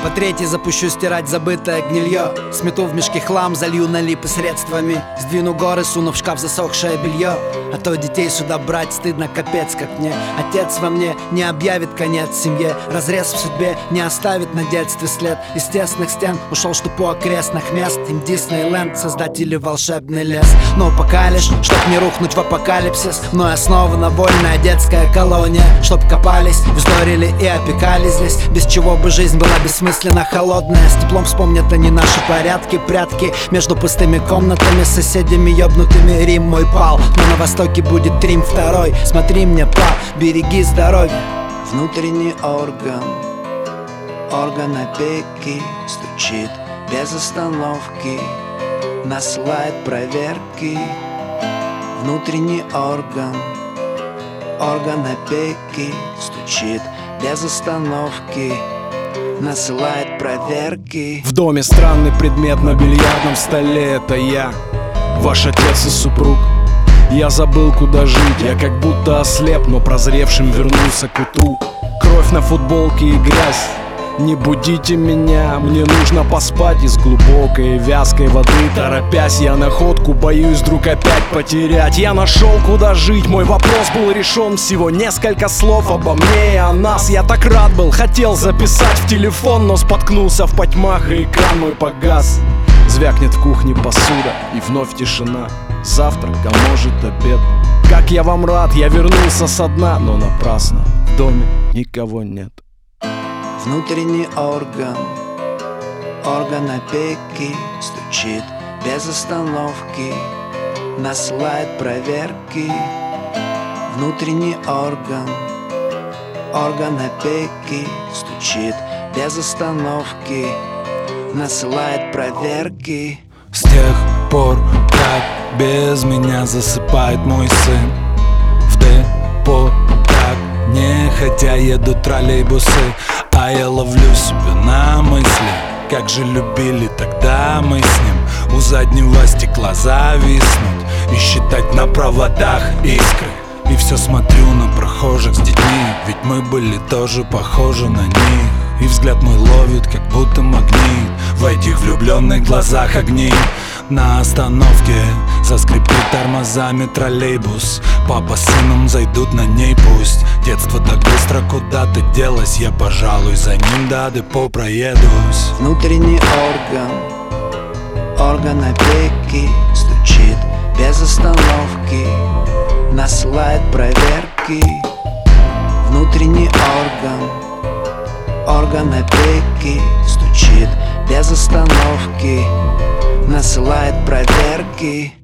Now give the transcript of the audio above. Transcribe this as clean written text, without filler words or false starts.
По-третий, запущу стирать забытое гнилье. Смету в мешке хлам, залью на липы средствами. Сдвину горы, суну в шкаф засохшее белье. А то детей сюда брать стыдно, капец как мне. Отец во мне не объявит конец семье. Разрез в судьбе не оставит на детстве след. Из тесных стен ушел в штупу окрестных мест. Им Диснейленд, создатели волшебный лес. Но пока лишь, чтоб не рухнуть в апокалипсис, мной основана вольная детская колония. Чтоб копались, вздорили и опекали здесь. Без чего бы жизнь была бессмысленно холодная. С теплом вспомнят они наши порядки, прятки между пустыми комнатами, с соседями ёбнутыми. Рим мой пал, но на востоке будет Рим второй. Смотри мне, пап, береги здоровье. Внутренний орган, орган опеки стучит без остановки, насылает проверки. Внутренний орган, орган опеки стучит без остановки, насылает проверки. В доме странный предмет на бильярдном столе. Это я, ваш отец и супруг. Я забыл, куда жить, я как будто ослеп, но прозревшим вернулся к утру. Кровь на футболке и грязь. Не будите меня, мне нужно поспать. Из глубокой и вязкой воды торопясь, я находку боюсь вдруг опять потерять. Я нашел, куда жить, мой вопрос был решен. Всего несколько слов обо мне и о нас. Я так рад был, хотел записать в телефон, но споткнулся в потьмах, и экран мой погас. Звякнет в кухне посуда, и вновь тишина. Завтрак, а может обед. Как я вам рад, я вернулся со дна, но напрасно, в доме никого нет. Внутренний орган, орган опеки стучит без остановки, насылает проверки. Внутренний орган, орган опеки стучит без остановки, насылает проверки. С тех пор, как без меня засыпает мой сын, в депо так нехотя едут троллейбусы, а я ловлю себя на мысли, как же любили тогда мы с ним у заднего стекла зависнуть и считать на проводах искры. И все смотрю на прохожих с детьми, ведь мы были тоже похожи на них. И взгляд мой ловит, как будто магнит, в этих влюбленных глазах огни. На остановке заскрипит тормозами троллейбус. Папа с сыном зайдут на ней пусть. Детство так быстро куда-то делось, я, пожалуй, за ним до депо проедусь. Внутренний орган, орган опеки стучит без остановки, насылает проверки. Внутренний орган, орган опеки стучит без остановки, насылает проверки.